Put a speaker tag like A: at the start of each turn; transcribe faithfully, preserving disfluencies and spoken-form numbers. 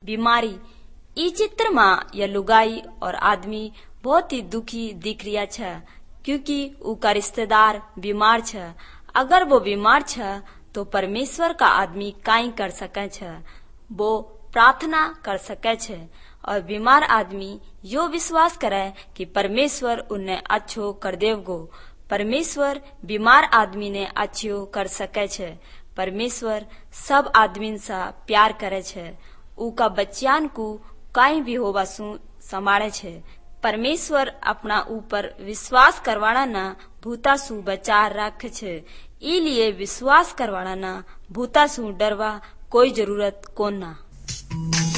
A: बीमारी। ई चित्र में यह लुगाई और आदमी बहुत ही दुखी दिख रिया छ, क्योंकि उनका रिश्तेदार बीमार छ। अगर वो बीमार छ तो परमेश्वर का आदमी काई कर सके छ, वो प्रार्थना कर सके छ और बीमार आदमी यो विश्वास करे कि परमेश्वर उन्हें अच्छो कर देवगो। परमेश्वर बीमार आदमी ने अच्छो कर सके छ। परमेश्वर सब आदमी सा प्यार करे छ, उका बच्चियान को काई भी होवा सु संभाळे छ। परमेश्वर अपना ऊपर विश्वास करवाना ना भूता सु बचा रखे छ। ई लिए विश्वास करवाना ना भूता सु डरवा कोई जरूरत कोन ना।